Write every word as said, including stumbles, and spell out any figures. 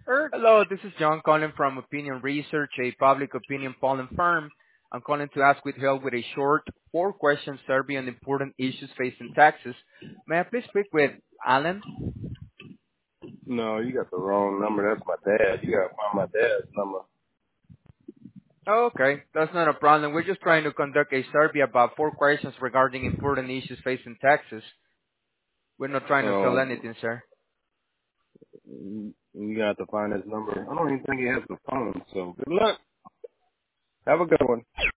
Er, Hello, this is John calling from Opinion Research, a public opinion polling firm. I'm calling to ask with help with a short four-question survey on important issues facing Texas. May I please speak with Alan? no, you got the wrong number. That's my dad. You got to find my dad's number. Oh, okay, that's not a problem. We're just trying to conduct a survey about four questions regarding important issues facing Texas. We're not trying to sell Um, anything, sir. you got to find his number. I don't even think he has the phone. So good luck. Have a good one.